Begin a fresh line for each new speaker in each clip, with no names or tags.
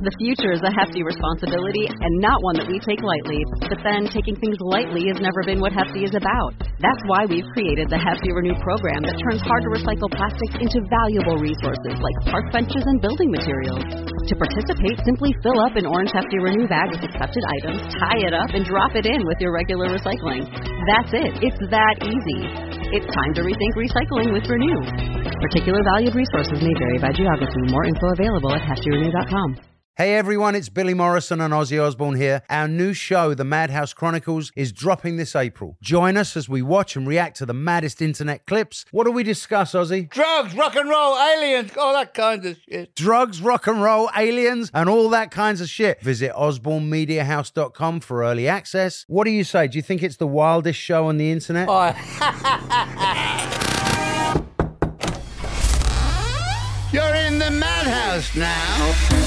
The future is a hefty responsibility and not one that we take lightly. But then taking things lightly has never been what Hefty is about. That's why we've created the Hefty Renew program that turns hard-to-recycle plastics into valuable resources like park benches and building materials. To participate, simply fill up an orange Hefty Renew bag with accepted items, tie it up, and drop it in with your regular recycling. That's it. It's that easy. It's time to rethink recycling with Renew. Particular valued resources may vary by geography. More info available at heftyrenew.com.
Hey everyone, it's Billy Morrison and Ozzy Osbourne here. Our new show, The Madhouse Chronicles, is dropping this April. Join us as we watch and react to the maddest internet clips. What do we discuss, Ozzy?
Drugs, rock and roll, aliens, all that kind of shit.
Drugs, rock and roll, aliens, and all that kinds of shit. Visit osbornemediahouse.com for early access. What do you say? Do you think it's the wildest show on the internet?
Oh. You're in the madhouse now.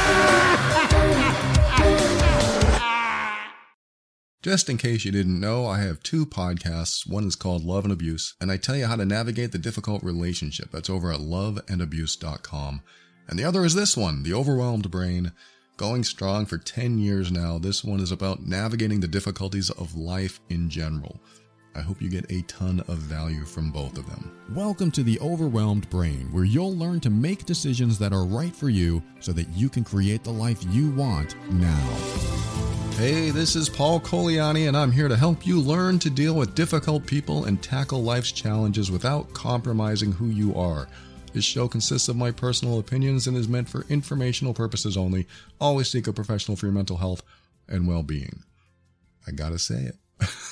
Just in case you didn't know, I have two podcasts. One is called Love and Abuse, and I tell you how to navigate the difficult relationship. That's over at loveandabuse.com. And the other is this one, The Overwhelmed Brain, going strong for 10 years now. This one is about navigating the difficulties of life in general. I hope you get a ton of value from both of them.
Welcome to The Overwhelmed Brain, where you'll learn to make decisions that are right for you so that you can create the life you want now.
Hey, this is Paul Coliani, and I'm here to help you learn to deal with difficult people and tackle life's challenges without compromising who you are. This show consists of my personal opinions and is meant for informational purposes only. Always seek a professional for your mental health and well-being. I gotta say it.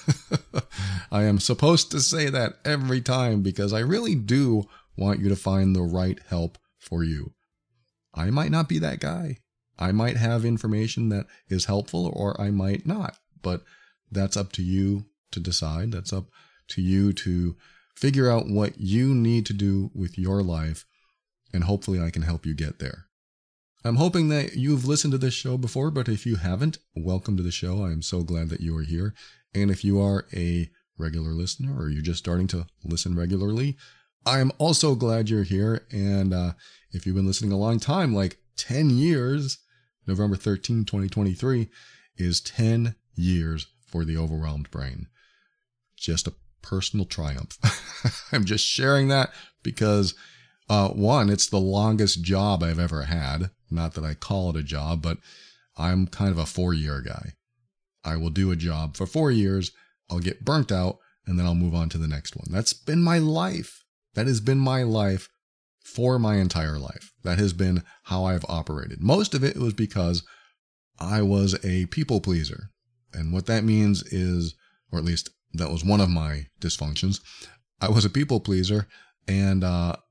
I am supposed to say that every time because I really do want you to find the right help for you. I might not be that guy. I might have information that is helpful or I might not, but that's up to you to decide. That's up to you to figure out what you need to do with your life, and hopefully I can help you get there. I'm hoping that you've listened to this show before, but if you haven't, welcome to the show. I am so glad that you are here. And if you are a regular listener or you're just starting to listen regularly, I'm also glad you're here. And if you've been listening a long time, like 10 years, November 13, 2023 is 10 years for The Overwhelmed Brain. Just a personal triumph. I'm just sharing that because, one, it's the longest job I've ever had. Not that I call it a job, but I'm kind of a 4-year guy. I will do a job for 4 years, I'll get burnt out, and then I'll move on to the next one. That's been my life. That has been my life for my entire life. That has been how I've operated. Most of it was because I was a people pleaser. And what that means is, or at least that was one of my dysfunctions, I was a people pleaser, and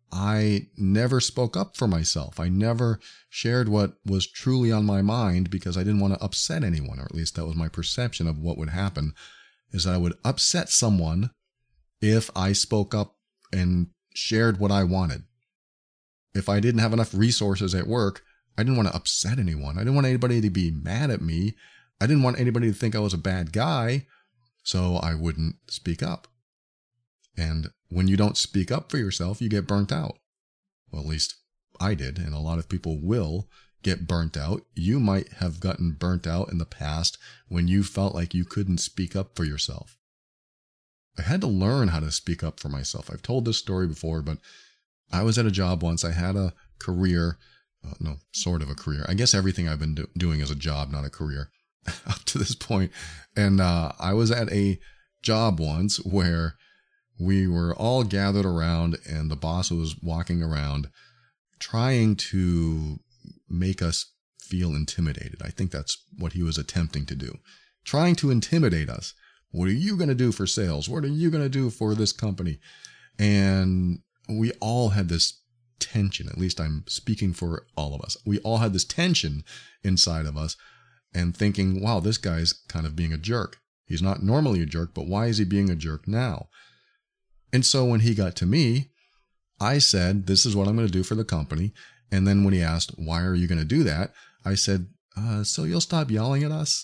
I never spoke up for myself. I never shared what was truly on my mind because I didn't want to upset anyone, or at least that was my perception of what would happen, is that I would upset someone if I spoke up and shared what I wanted. If I didn't have enough resources at work, I didn't want to upset anyone. I didn't want anybody to be mad at me. I didn't want anybody to think I was a bad guy, so I wouldn't speak up. And when you don't speak up for yourself, you get burnt out. Well, at least I did, and a lot of people will get burnt out. You might have gotten burnt out in the past when you felt like you couldn't speak up for yourself. I had to learn how to speak up for myself. I've told this story before, but I was at a job once. I had a career, sort of a career. I guess everything I've been doing is a job, not a career, up to this point. And I was at a job once where we were all gathered around and the boss was walking around trying to make us feel intimidated. I think that's what he was attempting to do. Trying to intimidate us. What are you going to do for sales? What are you going to do for this company? And we all had this tension. At least I'm speaking for all of us. We all had this tension inside of us and thinking, wow, this guy's kind of being a jerk. He's not normally a jerk, but why is he being a jerk now? And so when he got to me, I said, this is what I'm going to do for the company. And then when he asked, why are you going to do that? I said, so you'll stop yelling at us?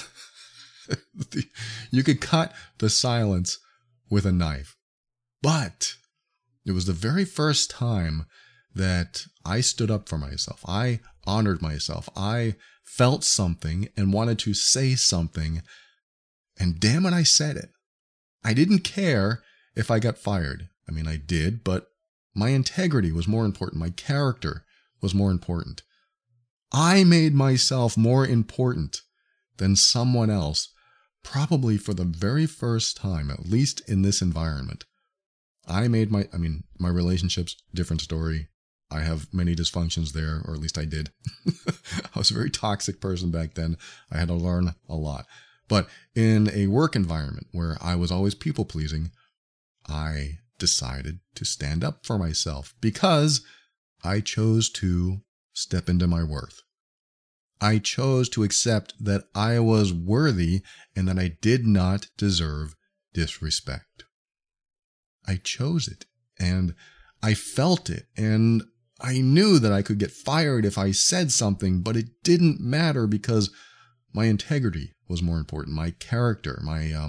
You could cut the silence with a knife. But it was the very first time that I stood up for myself. I honored myself. I felt something and wanted to say something, and damn it, I said it. I didn't care if I got fired. I mean, I did, but my integrity was more important. My character was more important. I made myself more important than someone else, probably for the very first time, at least in this environment. I made my relationships, different story. I have many dysfunctions there, or at least I did. I was a very toxic person back then. I had to learn a lot. But in a work environment where I was always people-pleasing, I decided to stand up for myself because I chose to step into my worth. I chose to accept that I was worthy and that I did not deserve disrespect. I chose it, and I felt it, and I knew that I could get fired if I said something, but it didn't matter because my integrity was more important. My character,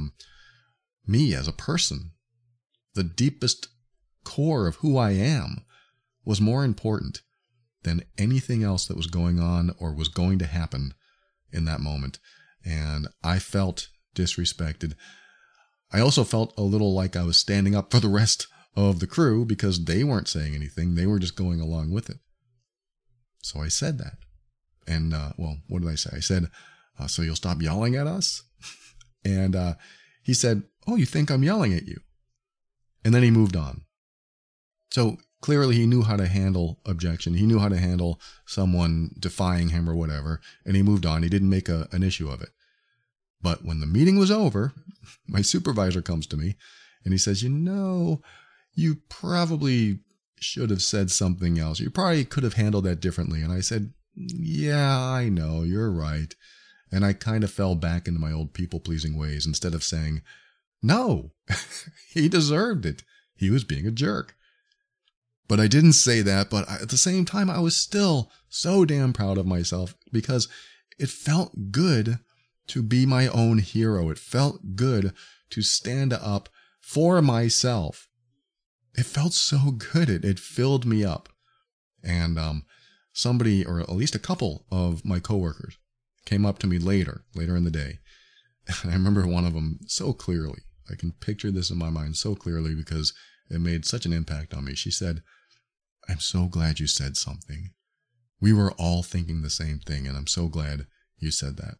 me as a person, the deepest core of who I am was more important than anything else that was going on or was going to happen in that moment. And I felt disrespected. I also felt a little like I was standing up for the rest of the crew because they weren't saying anything. They were just going along with it. So I said that. And, what did I say? I said, so you'll stop yelling at us? And he said, oh, you think I'm yelling at you? And then he moved on. So clearly he knew how to handle objection. He knew how to handle someone defying him or whatever. And he moved on. He didn't make an issue of it. But when the meeting was over, my supervisor comes to me and he says, you probably should have said something else. You probably could have handled that differently. And I said, yeah, I know, you're right. And I kind of fell back into my old people-pleasing ways instead of saying, no, he deserved it. He was being a jerk. But I didn't say that. But at the same time, I was still so damn proud of myself because it felt good to be my own hero. It felt good to stand up for myself. It felt so good. It filled me up. And somebody, or at least a couple of my coworkers, came up to me later in the day. And I remember one of them so clearly. I can picture this in my mind so clearly because it made such an impact on me. She said, I'm so glad you said something. We were all thinking the same thing, and I'm so glad you said that.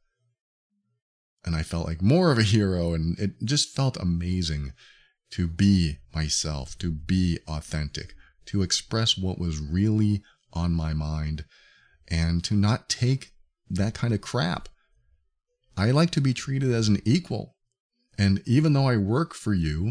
And I felt like more of a hero, and it just felt amazing to be myself, to be authentic, to express what was really on my mind, and to not take that kind of crap. I like to be treated as an equal. And even though I work for you,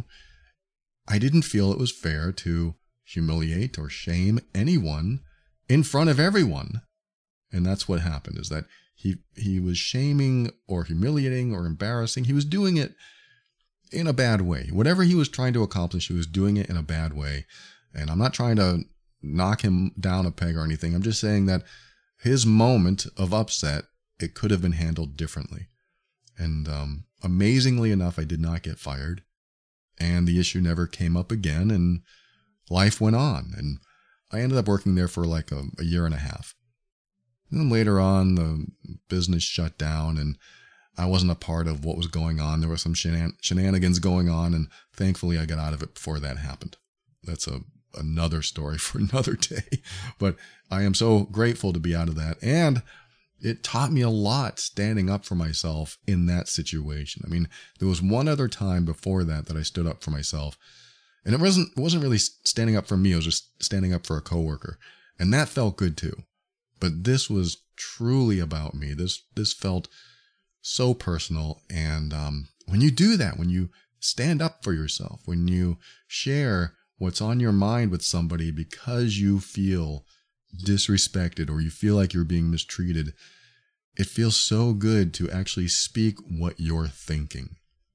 I didn't feel it was fair to humiliate or shame anyone in front of everyone. And that's what happened, is that he was shaming or humiliating or embarrassing. He was doing it in a bad way. Whatever he was trying to accomplish, he was doing it in a bad way. And I'm not trying to knock him down a peg or anything. I'm just saying that his moment of upset, it could have been handled differently. And amazingly enough, I did not get fired. And the issue never came up again. And life went on. And I ended up working there for like a year and a half. And then later on, the business shut down and I wasn't a part of what was going on. There were some shenanigans going on, and thankfully I got out of it before that happened. That's another story for another day. But I am so grateful to be out of that. And it taught me a lot standing up for myself in that situation. I mean, there was one other time before that I stood up for myself. And it wasn't really standing up for me. It was just standing up for a coworker. And that felt good too. But this was truly about me. This felt so personal. And when you do that, when you stand up for yourself, when you share what's on your mind with somebody because you feel disrespected or you feel like you're being mistreated, it feels so good to actually speak what you're thinking.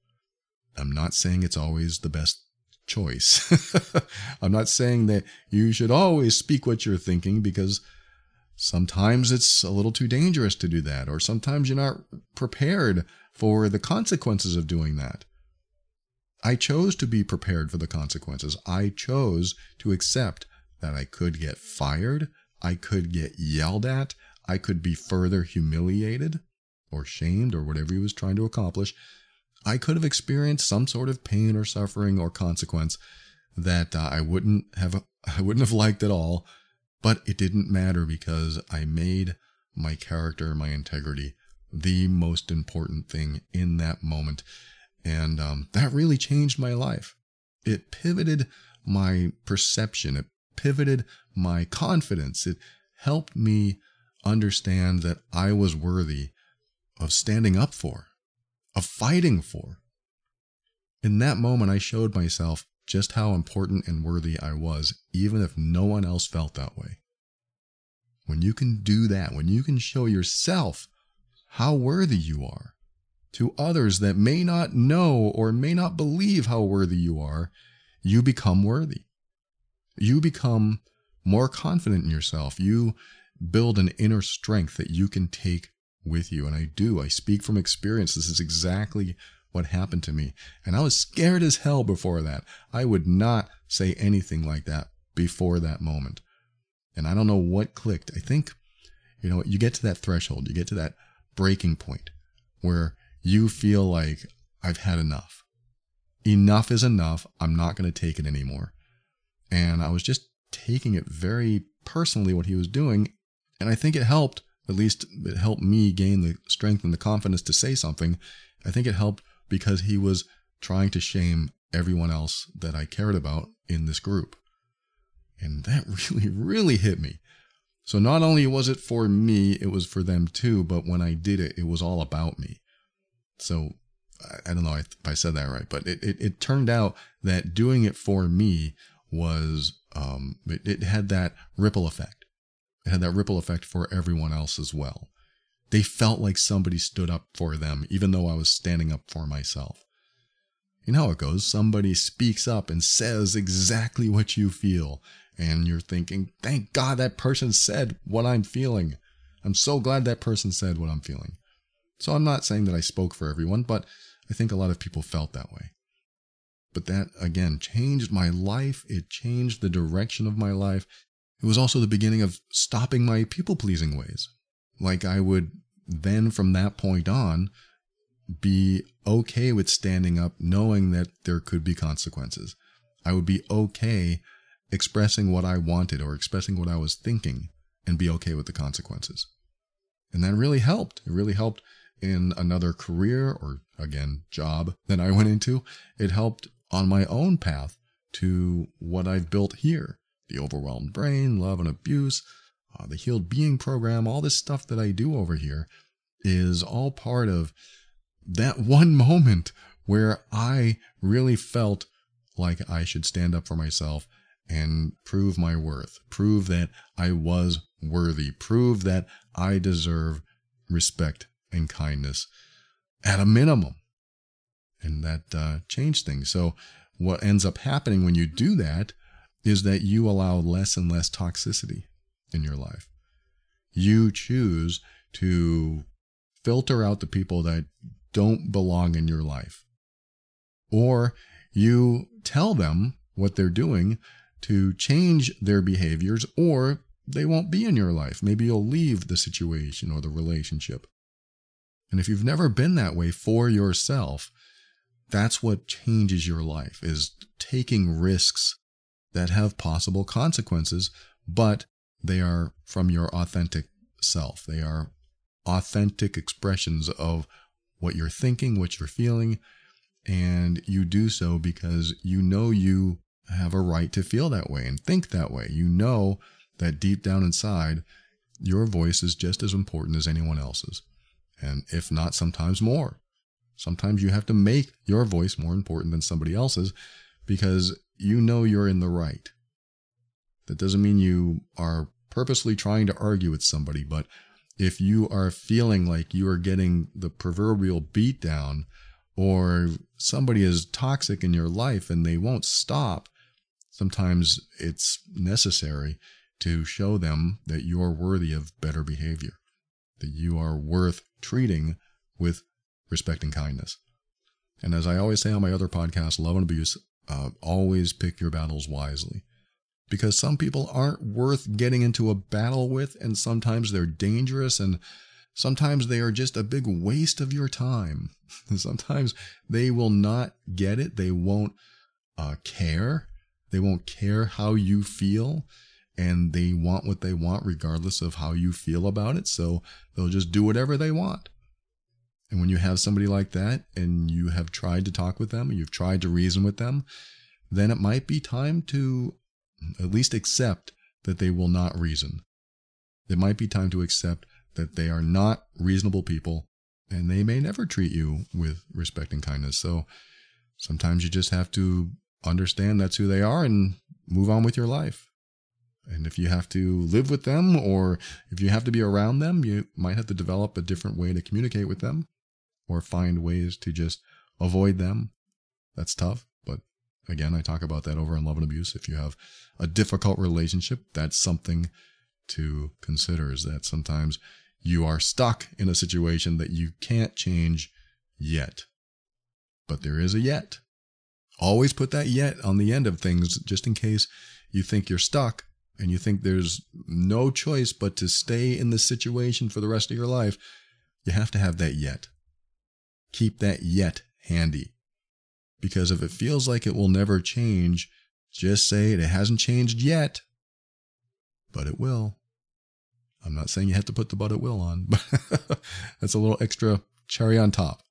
I'm not saying it's always the best choice. I'm not saying that you should always speak what you're thinking, because sometimes it's a little too dangerous to do that, or sometimes you're not prepared for the consequences of doing that. I chose to be prepared for the consequences. I chose to accept that I could get fired, I could get yelled at, I could be further humiliated or shamed or whatever he was trying to accomplish. I could have experienced some sort of pain or suffering or consequence that I wouldn't have liked at all, but it didn't matter because I made my character, my integrity, the most important thing in that moment. And that really changed my life. It pivoted my perception. It pivoted my confidence. It helped me understand that I was worthy of standing up for, of fighting for. In that moment, I showed myself just how important and worthy I was, even if no one else felt that way. When you can do that, when you can show yourself how worthy you are to others that may not know or may not believe how worthy you are, you become worthy. You become more confident in yourself. You build an inner strength that you can take with you. And I speak from experience. This is exactly what happened to me. And I was scared as hell before that. I would not say anything like that before that moment. And I don't know what clicked. I think, you get to that threshold, you get to that breaking point where you feel like I've had enough. Enough is enough. I'm not going to take it anymore. And I was just taking it very personally what he was doing. And I think it helped. At least it helped me gain the strength and the confidence to say something. I think it helped because he was trying to shame everyone else that I cared about in this group. And that really, really hit me. So not only was it for me, it was for them too. But when I did it, it was all about me. So I don't know if I said that right, but it turned out that doing it for me was, it had that ripple effect. It had that ripple effect for everyone else as well. They felt like somebody stood up for them, even though I was standing up for myself. You know how it goes. Somebody speaks up and says exactly what you feel. And you're thinking, thank God that person said what I'm feeling. I'm so glad that person said what I'm feeling. So I'm not saying that I spoke for everyone, but I think a lot of people felt that way. But that, again, changed my life. It changed the direction of my life. It was also the beginning of stopping my people-pleasing ways. Like I would then, from that point on, be okay with standing up, knowing that there could be consequences. I would be okay expressing what I wanted or expressing what I was thinking and be okay with the consequences. And that really helped. It really helped in another career or, again, job that I went into. It helped on my own path to what I've built here. The Overwhelmed Brain, Love and Abuse, the Healed Being Program, all this stuff that I do over here is all part of that one moment where I really felt like I should stand up for myself and prove my worth, prove that I was worthy, prove that I deserve respect and kindness at a minimum. And that changed things. So what ends up happening when you do that is that you allow less and less toxicity in your life. You choose to filter out the people that don't belong in your life. Or you tell them what they're doing to change their behaviors, or they won't be in your life. Maybe you'll leave the situation or the relationship. And if you've never been that way for yourself, that's what changes your life, is taking risks that have possible consequences, but they are from your authentic self. They are authentic expressions of what you're thinking, what you're feeling, and you do so because you know you have a right to feel that way and think that way. You know that deep down inside, your voice is just as important as anyone else's. And if not, sometimes more. Sometimes you have to make your voice more important than somebody else's because you know you're in the right. That doesn't mean you are purposely trying to argue with somebody, but if you are feeling like you are getting the proverbial beat down, or somebody is toxic in your life and they won't stop, sometimes it's necessary to show them that you're worthy of better behavior, that you are worth treating with respect and kindness. And as I always say on my other podcast, Love and Abuse, always pick your battles wisely. because some people aren't worth getting into a battle with, and sometimes they're dangerous, and sometimes they are just a big waste of your time. Sometimes they will not get it. They won't care. They won't care how you feel, and they want what they want regardless of how you feel about it. So they'll just do whatever they want. And when you have somebody like that and you have tried to talk with them, you've tried to reason with them, then it might be time to at least accept that they will not reason. It might be time to accept that they are not reasonable people, and they may never treat you with respect and kindness. So sometimes you just have to understand that's who they are and move on with your life. And if you have to live with them, or if you have to be around them, you might have to develop a different way to communicate with them, or find ways to just avoid them. That's tough. But again, I talk about that over in Love and Abuse. If you have a difficult relationship, that's something to consider, is that sometimes you are stuck in a situation that you can't change yet. But there is a yet. Always put that yet on the end of things, just in case you think you're stuck and you think there's no choice but to stay in this situation for the rest of your life. You have to have that yet. Keep that yet handy. Because if it feels like it will never change, just say it hasn't changed yet, but it will. I'm not saying you have to put the "but it will" on, but that's a little extra cherry on top.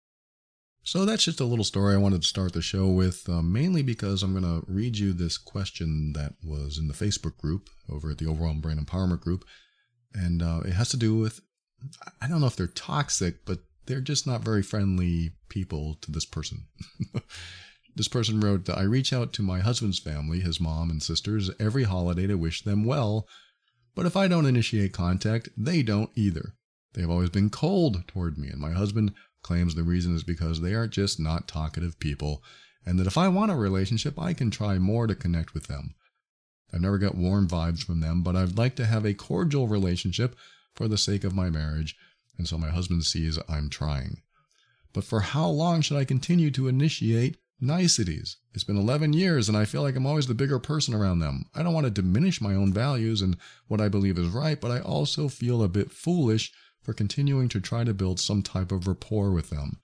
So that's just a little story I wanted to start the show with, mainly because I'm going to read you this question that was in the Facebook group over at the Overwhelmed Brain Empowerment Group. And it has to do with, I don't know if they're toxic, but they're just not very friendly people to this person. This person wrote, I reach out to my husband's family, his mom and sisters, every holiday to wish them well. But if I don't initiate contact, they don't either. They have always been cold toward me, and my husband claims the reason is because they are just not talkative people, and that if I want a relationship, I can try more to connect with them. I've never got warm vibes from them, but I'd like to have a cordial relationship for the sake of my marriage, and so my husband sees I'm trying. But for how long should I continue to initiate niceties? It's been 11 years, and I feel like I'm always the bigger person around them. I don't want to diminish my own values and what I believe is right, but I also feel a bit foolish for continuing to try to build some type of rapport with them.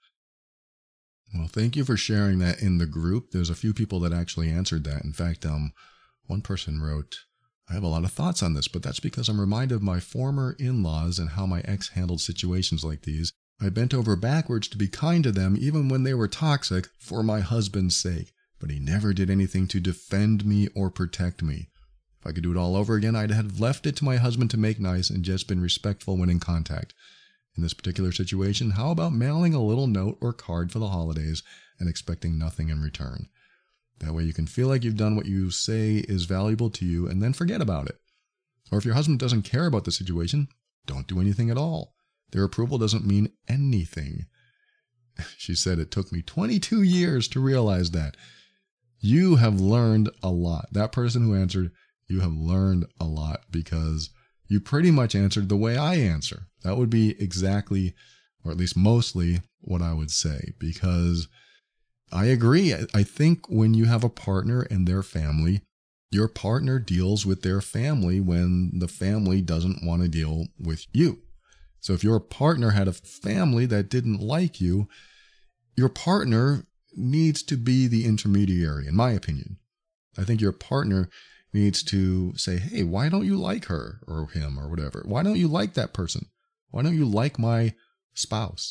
Well, thank you for sharing that in the group. There's a few people that actually answered that. In fact, one person wrote, I have a lot of thoughts on this, but that's because I'm reminded of my former in-laws and how my ex handled situations like these. I bent over backwards to be kind to them even when they were toxic for my husband's sake, but he never did anything to defend me or protect me. If I could do it all over again, I'd have left it to my husband to make nice and just been respectful when in contact. In this particular situation, how about mailing a little note or card for the holidays and expecting nothing in return? That way you can feel like you've done what you say is valuable to you and then forget about it. Or if your husband doesn't care about the situation, don't do anything at all. Their approval doesn't mean anything. She said, it took me 22 years to realize that. You have learned a lot. That person who answered, you have learned a lot because you pretty much answered the way I answer. That would be exactly, or at least mostly, what I would say, because I agree. I think when you have a partner and their family, your partner deals with their family when the family doesn't want to deal with you. So if your partner had a family that didn't like you, your partner needs to be the intermediary, in my opinion. I think your partner needs to say, hey, why don't you like her or him or whatever? Why don't you like that person? Why don't you like my spouse?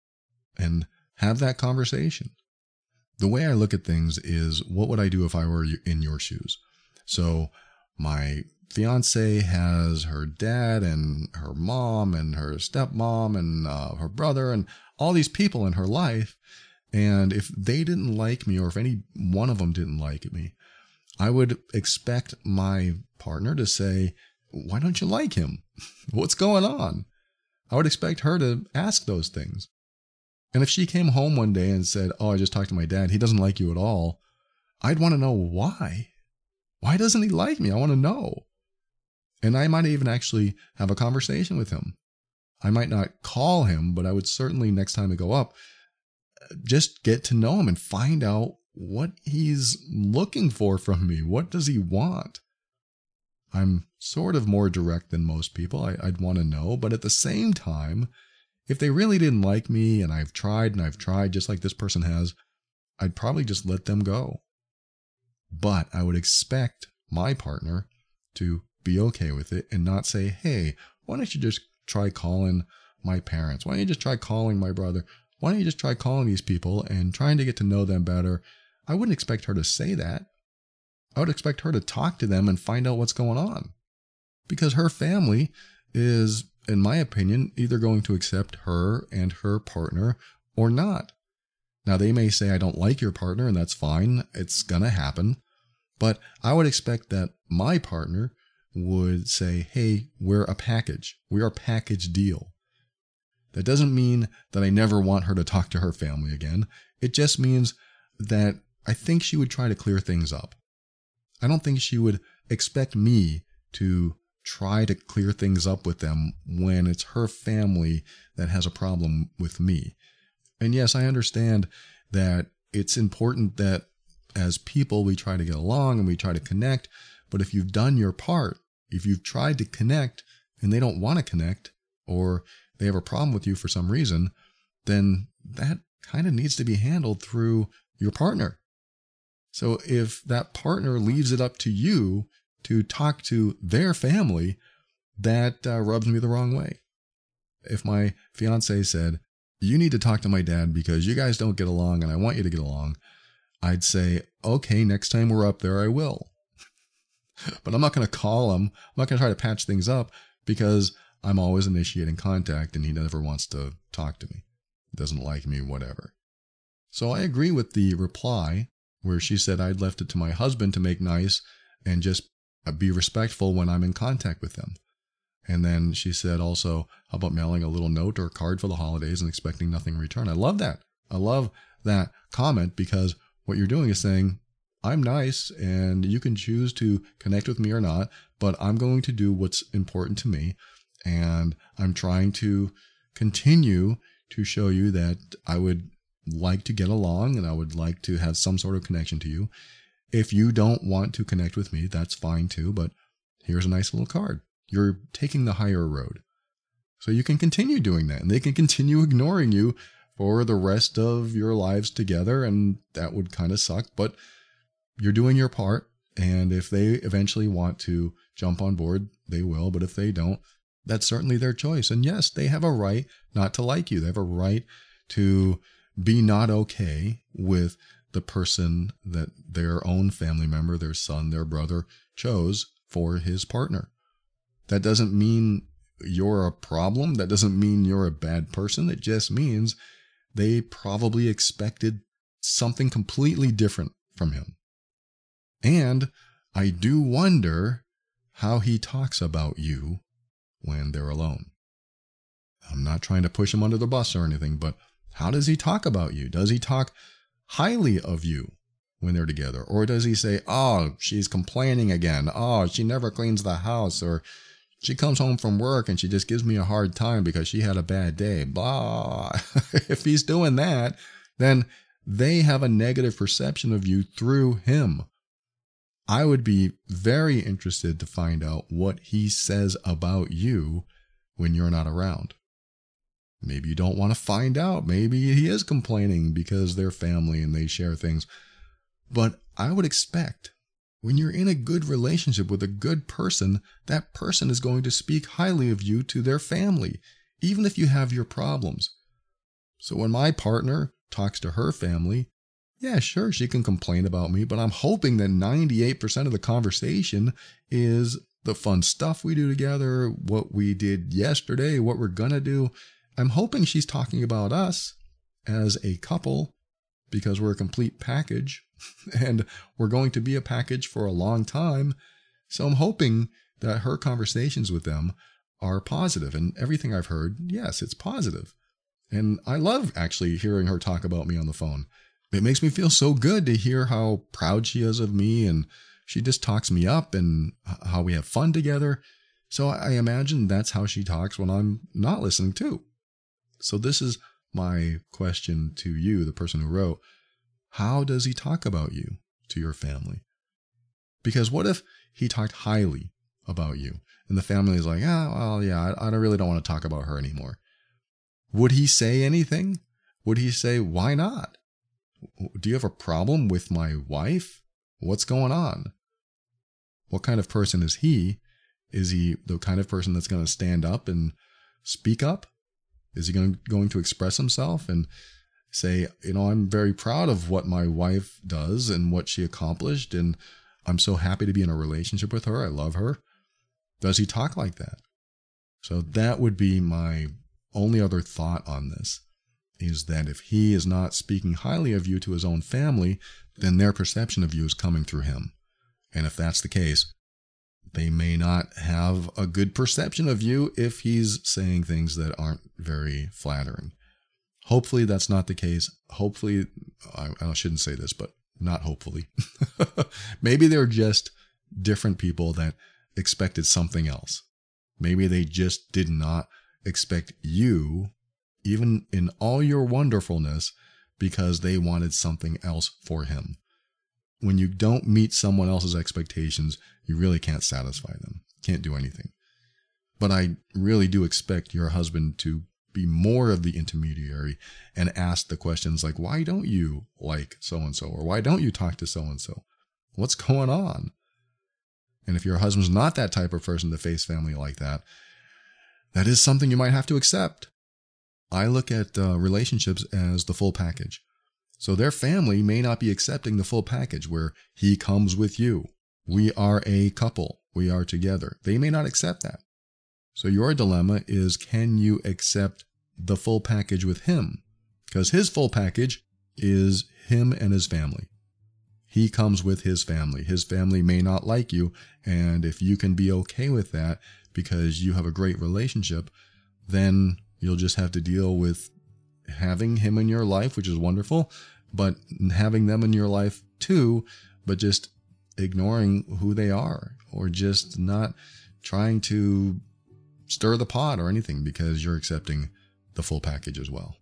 And have that conversation. The way I look at things is, what would I do if I were in your shoes? So my fiance has her dad and her mom and her stepmom and her brother and all these people in her life. And if they didn't like me, or if any one of them didn't like me, I would expect my partner to say, why don't you like him? What's going on? I would expect her to ask those things. And if she came home one day and said, oh, I just talked to my dad, he doesn't like you at all, I'd want to know why. Why doesn't he like me? I want to know. And I might even actually have a conversation with him. I might not call him, but I would certainly, next time I go up, just get to know him and find out what he's looking for from me. What does he want? I'm sort of more direct than most people. I'd want to know. But at the same time, if they really didn't like me and I've tried just like this person has, I'd probably just let them go. But I would expect my partner to be okay with it and not say, hey, why don't you just try calling my parents? Why don't you just try calling my brother? Why don't you just try calling these people and trying to get to know them better? I wouldn't expect her to say that. I would expect her to talk to them and find out what's going on. Because her family is, in my opinion, either going to accept her and her partner or not. Now, they may say, I don't like your partner, and that's fine. It's going to happen. But I would expect that my partner would say, hey, we're a package. We are a package deal. That doesn't mean that I never want her to talk to her family again. It just means that I think she would try to clear things up. I don't think she would expect me to try to clear things up with them when it's her family that has a problem with me. And yes, I understand that it's important that as people, we try to get along and we try to connect. But if you've done your part, if you've tried to connect and they don't want to connect, or they have a problem with you for some reason, then that kind of needs to be handled through your partner. So if that partner leaves it up to you to talk to their family, that rubs me the wrong way. If my fiance said, you need to talk to my dad because you guys don't get along and I want you to get along, I'd say, okay, next time we're up there, I will. But I'm not going to call him. I'm not going to try to patch things up because I'm always initiating contact and he never wants to talk to me. Doesn't like me, whatever. So I agree with the reply where she said I'd left it to my husband to make nice and just be respectful when I'm in contact with them. And then she said also, how about mailing a little note or card for the holidays and expecting nothing in return? I love that. I love that comment because what you're doing is saying, I'm nice and you can choose to connect with me or not, but I'm going to do what's important to me. And I'm trying to continue to show you that I would like to get along and I would like to have some sort of connection to you. If you don't want to connect with me, that's fine too, but here's a nice little card. You're taking the higher road. So you can continue doing that and they can continue ignoring you for the rest of your lives together, and that would kind of suck, but you're doing your part, and if they eventually want to jump on board, they will, but if they don't, that's certainly their choice. And yes, they have a right not to like you. They have a right to be not okay with the person that their own family member, their son, their brother chose for his partner. That doesn't mean you're a problem. That doesn't mean you're a bad person. It just means they probably expected something completely different from him. And I do wonder how he talks about you when they're alone. I'm not trying to push him under the bus or anything, but how does he talk about you? Does he talk highly of you when they're together? Or does he say, oh, she's complaining again. Oh, she never cleans the house. Or she comes home from work and she just gives me a hard time because she had a bad day. Blah. If he's doing that, then they have a negative perception of you through him. I would be very interested to find out what he says about you when you're not around. Maybe you don't want to find out. Maybe he is complaining because they're family and they share things. But I would expect when you're in a good relationship with a good person, that person is going to speak highly of you to their family, even if you have your problems. So when my partner talks to her family, yeah, sure, she can complain about me, but I'm hoping that 98% of the conversation is the fun stuff we do together, what we did yesterday, what we're going to do. I'm hoping she's talking about us as a couple because we're a complete package and we're going to be a package for a long time. So I'm hoping that her conversations with them are positive, and everything I've heard, yes, it's positive. And I love actually hearing her talk about me on the phone. It makes me feel so good to hear how proud she is of me, and she just talks me up and how we have fun together. So I imagine that's how she talks when I'm not listening too. So this is my question to you, the person who wrote, how does he talk about you to your family? Because what if he talked highly about you. And the family is like, I really don't want to talk about her anymore. Would he say anything? Would he say, why not? Do you have a problem with my wife? What's going on? What kind of person is he? Is he the kind of person that's going to stand up and speak up? Is he going to express himself and say, I'm very proud of what my wife does and what she accomplished, and I'm so happy to be in a relationship with her. I love her. Does he talk like that? So that would be my only other thought on this, is that if he is not speaking highly of you to his own family, then their perception of you is coming through him. And if that's the case, they may not have a good perception of you if he's saying things that aren't very flattering. Hopefully that's not the case. Hopefully, I shouldn't say this, but not hopefully. Maybe they're just different people that expected something else. Maybe they just did not expect you, even in all your wonderfulness, because they wanted something else for him. When you don't meet someone else's expectations, you really can't satisfy them. Can't do anything. But I really do expect your husband to be more of the intermediary and ask the questions like, why don't you like so-and-so? Or why don't you talk to so-and-so? What's going on? And if your husband's not that type of person to face family like that, that is something you might have to accept. I look at relationships as the full package. So their family may not be accepting the full package where he comes with you. We are a couple. We are together. They may not accept that. So your dilemma is, can you accept the full package with him? Because his full package is him and his family. He comes with his family. His family may not like you. And if you can be okay with that because you have a great relationship, then you'll just have to deal with having him in your life, which is wonderful, but having them in your life too, but just ignoring who they are, or just not trying to stir the pot or anything because you're accepting the full package as well.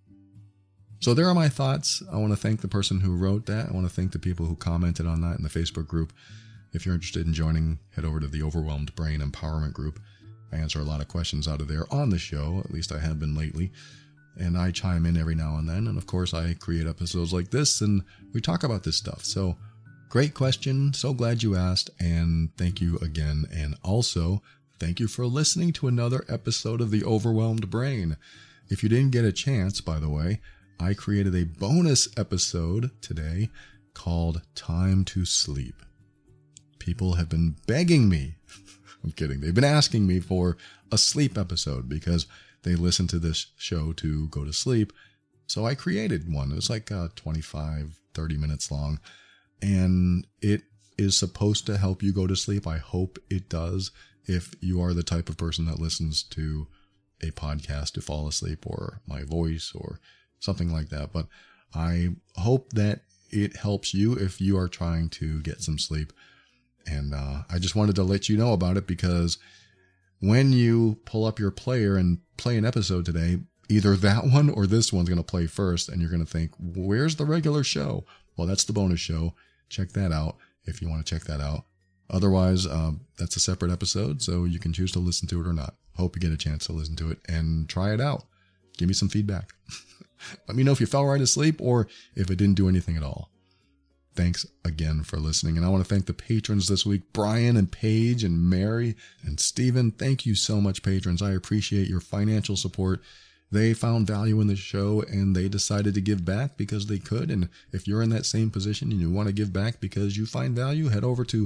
So there are my thoughts. I want to thank the person who wrote that. I want to thank the people who commented on that in the Facebook group. If you're interested in joining, head over to the Overwhelmed Brain Empowerment Group. I answer a lot of questions out of there on the show, at least I have been lately. And I chime in every now and then. And of course, I create episodes like this and we talk about this stuff. So great question. So glad you asked. And thank you again. And also, thank you for listening to another episode of The Overwhelmed Brain. If you didn't get a chance, by the way, I created a bonus episode today called Time to Sleep. People have been begging me. I'm kidding. They've been asking me for a sleep episode because they listen to this show to go to sleep. So I created one. It was like 25, 30 minutes long. And it is supposed to help you go to sleep. I hope it does. If you are the type of person that listens to a podcast to fall asleep, or my voice or something like that. But I hope that it helps you if you are trying to get some sleep. And I just wanted to let you know about it because when you pull up your player and play an episode today, either that one or this one's going to play first, and you're going to think, where's the regular show? Well, that's the bonus show. Check that out if you want to check that out. Otherwise, that's a separate episode, so you can choose to listen to it or not. Hope you get a chance to listen to it and try it out. Give me some feedback. Let me know if you fell right asleep or if it didn't do anything at all. Thanks again for listening. And I want to thank the patrons this week, Brian and Paige and Mary and Stephen. Thank you so much, patrons. I appreciate your financial support. They found value in the show and they decided to give back because they could. And if you're in that same position and you want to give back because you find value, head over to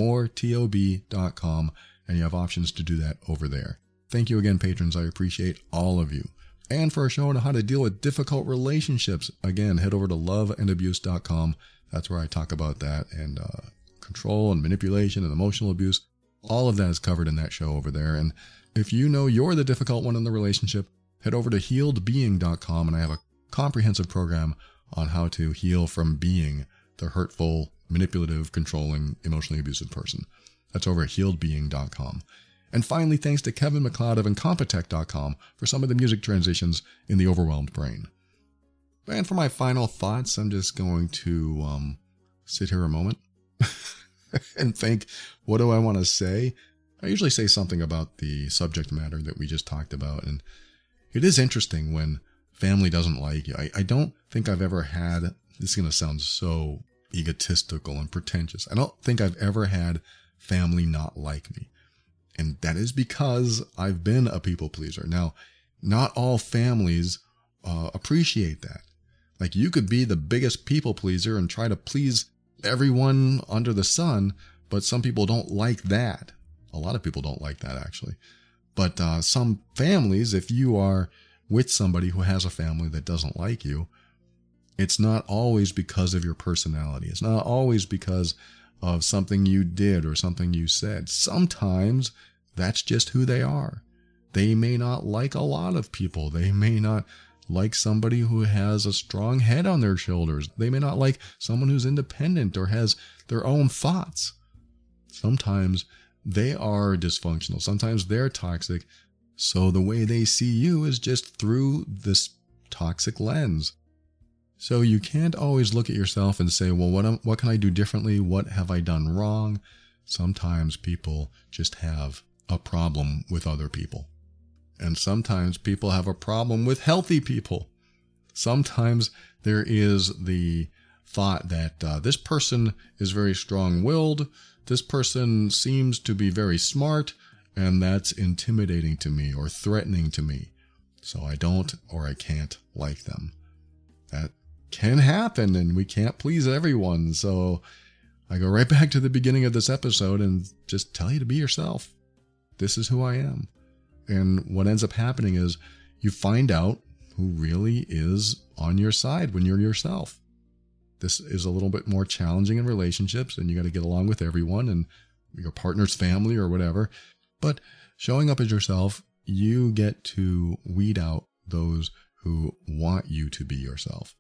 moretob.com and you have options to do that over there. Thank you again, patrons. I appreciate all of you. And for a show on how to deal with difficult relationships, again, head over to loveandabuse.com. That's where I talk about that, and control and manipulation and emotional abuse. All of that is covered in that show over there. And if you know you're the difficult one in the relationship, head over to healedbeing.com, and I have a comprehensive program on how to heal from being the hurtful, manipulative, controlling, emotionally abusive person. That's over at healedbeing.com. And finally, thanks to Kevin McLeod of Incompetech.com for some of the music transitions in The Overwhelmed Brain. And for my final thoughts, I'm just going to sit here a moment and think, what do I want to say? I usually say something about the subject matter that we just talked about, and it is interesting when family doesn't like you. I don't think I've ever had, this is going to sound so egotistical and pretentious, I don't think I've ever had family not like me. And that is because I've been a people pleaser. Now, not all families appreciate that. Like, you could be the biggest people pleaser and try to please everyone under the sun, but some people don't like that. A lot of people don't like that, actually. But some families, if you are with somebody who has a family that doesn't like you, it's not always because of your personality. It's not always because of something you did or something you said. Sometimes that's just who they are. They may not like a lot of people. They may not like somebody who has a strong head on their shoulders. They may not like someone who's independent or has their own thoughts. Sometimes they are dysfunctional. Sometimes they're toxic. So the way they see you is just through this toxic lens. So you can't always look at yourself and say, well, what can I do differently? What have I done wrong? Sometimes people just have a problem with other people. And sometimes people have a problem with healthy people. Sometimes there is the thought that this person is very strong-willed, this person seems to be very smart, and that's intimidating to me or threatening to me. So I don't or I can't like them. That can happen, and we can't please everyone. So I go right back to the beginning of this episode and just tell you to be yourself. This is who I am. And what ends up happening is you find out who really is on your side when you're yourself. This is a little bit more challenging in relationships, and you got to get along with everyone and your partner's family or whatever. But showing up as yourself, you get to weed out those who want you to be yourself.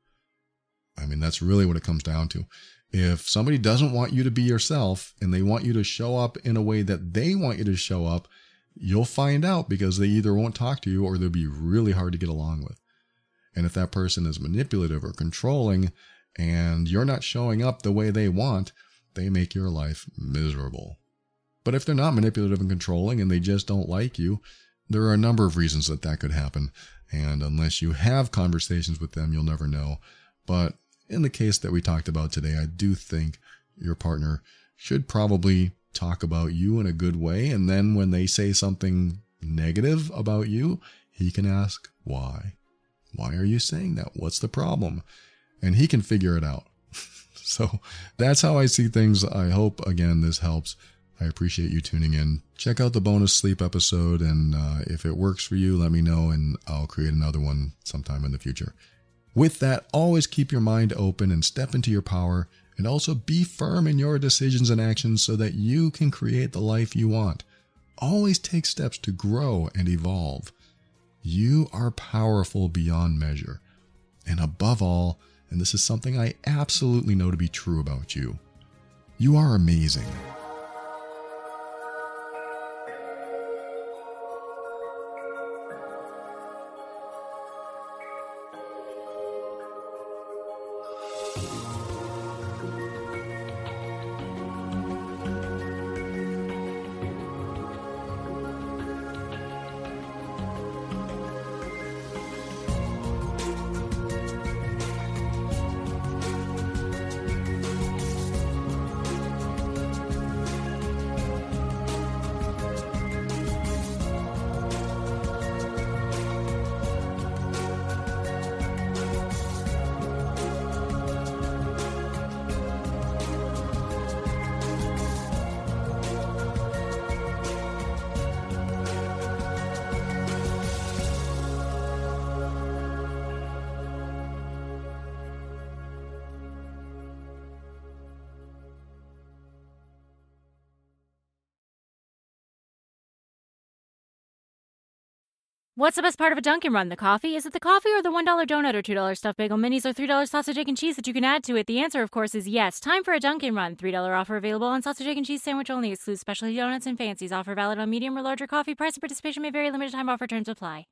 I mean, that's really what it comes down to. If somebody doesn't want you to be yourself and they want you to show up in a way that they want you to show up, you'll find out, because they either won't talk to you or they'll be really hard to get along with. And if that person is manipulative or controlling and you're not showing up the way they want, they make your life miserable. But if they're not manipulative and controlling and they just don't like you, there are a number of reasons that could happen. And unless you have conversations with them, you'll never know. But in the case that we talked about today, I do think your partner should probably talk about you in a good way. And then when they say something negative about you, he can ask, why? Why are you saying that? What's the problem? And he can figure it out. So that's how I see things. I hope, again, this helps. I appreciate you tuning in. Check out the bonus sleep episode. And if it works for you, let me know and I'll create another one sometime in the future. With that, always keep your mind open and step into your power. And also be firm in your decisions and actions so that you can create the life you want. Always take steps to grow and evolve. You are powerful beyond measure. And above all, and this is something I absolutely know to be true about you, you are amazing.
What's the best part of a Dunkin' Run? The coffee? Is it the coffee or the $1 donut or $2 stuffed bagel minis or $3 sausage, egg, and cheese that you can add to it? The answer, of course, is yes. Time for a Dunkin' Run. $3 offer available on sausage, egg, and cheese sandwich only. Excludes specialty donuts and fancies. Offer valid on medium or larger coffee. Price and participation may vary. Limited time offer. Terms apply.